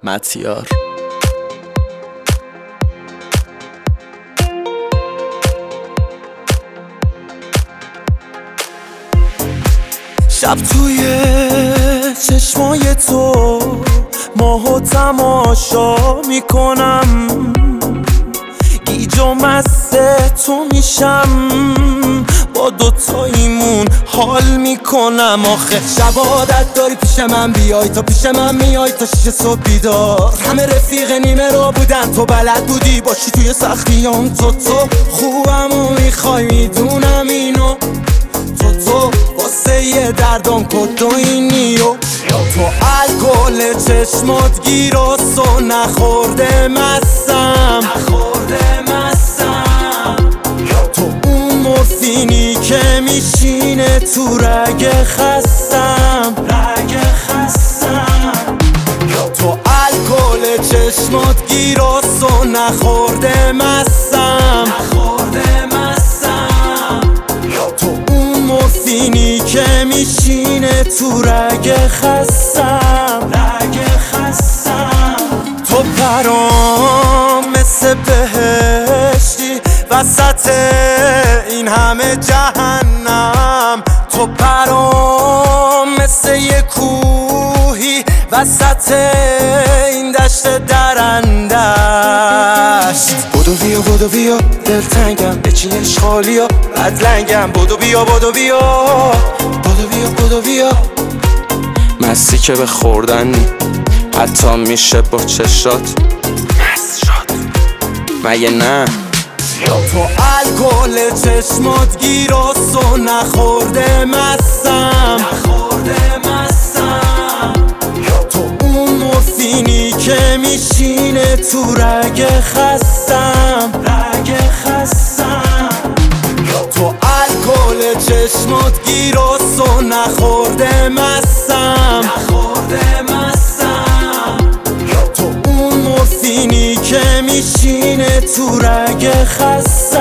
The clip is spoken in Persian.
متیار. شب توی چشمای تو ماهو تماشا میکنم، گیج و مست تو میشم، با دوتاییمون حال میکنم. آخه شب عادت داری پیش من بیای، تا پیش من میای تا 6 صبح بیدار. همه رفیق نیمه رو بودن، تو بلد بودی باشی توی سختیام. تو خوبمو میخوای میدونم اینو، تو واسه یه دردم کدوینی و تو الکل چشمات گیراس و نخورده مستم. تو اون مورفینی که میشینه تو رگ خستم. تو الکل چشمات گیراس و نخورده مستم. تو اون مورفینی که میشینه تو رگ خستم. تو برام مثل بهشتی وسط این همه جهنم. تو برام مثل یه کوهی وسط این دشت درندشت. بدو بیا دلتنگم بچین اشغالیا بدلنگم. بدو بیا مستی که به خوردن حتی میشه با چشات مست شد مگه نه؟ تو الکل چشمات گیراس و نخورده مستم. تو اون مورفینی که میشینه تو رگ خستم. تو الکل چشمات گیراس و نخورده مستم. تو اون مورفینی که میشینه تو رگ خستم.